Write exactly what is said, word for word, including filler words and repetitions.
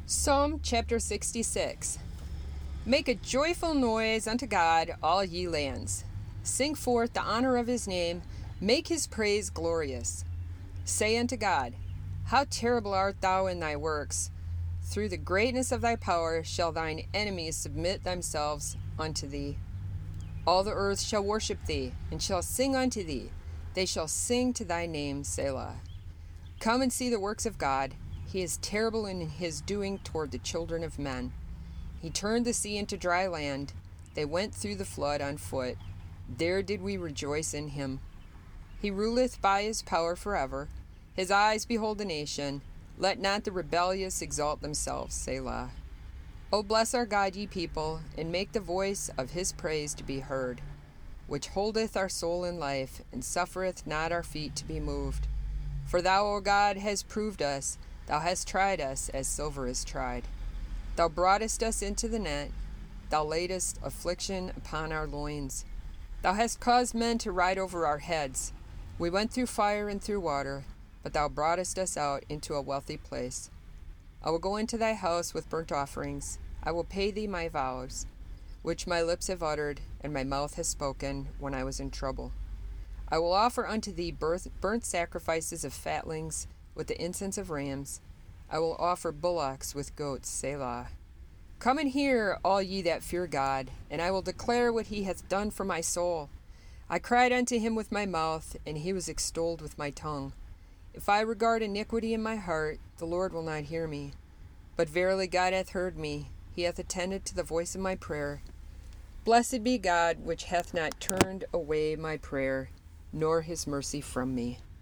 Psalm chapter sixty-six. Make a joyful noise unto God, all ye lands. Sing forth the honor of his name, make his praise glorious. Say unto God, how terrible art thou in thy works! Through the greatness of thy power shall thine enemies submit themselves unto thee. All the earth shall worship thee, and shall sing unto thee. They shall sing to thy name, Selah. Come and see the works of God. He is terrible in his doing toward the children of men. He turned the sea into dry land. They went through the flood on foot. There did we rejoice in him. He ruleth by his power forever. His eyes behold the nation. Let not the rebellious exalt themselves, Selah. O bless our God, ye people, and make the voice of his praise to be heard, which holdeth our soul in life, and suffereth not our feet to be moved. For thou, O God, hast proved us. Thou hast tried us as silver is tried. Thou broughtest us into the net. Thou laidest affliction upon our loins. Thou hast caused men to ride over our heads. We went through fire and through water, but thou broughtest us out into a wealthy place. I will go into thy house with burnt offerings. I will pay thee my vows, which my lips have uttered, and my mouth has spoken when I was in trouble. I will offer unto thee burnt sacrifices of fatlings, with the incense of rams. I will offer bullocks with goats, Selah. Come and hear, all ye that fear God, and I will declare what he hath done for my soul. I cried unto him with my mouth, and he was extolled with my tongue. If I regard iniquity in my heart, the Lord will not hear me. But verily God hath heard me. He hath attended to the voice of my prayer. Blessed be God, which hath not turned away my prayer, nor his mercy from me.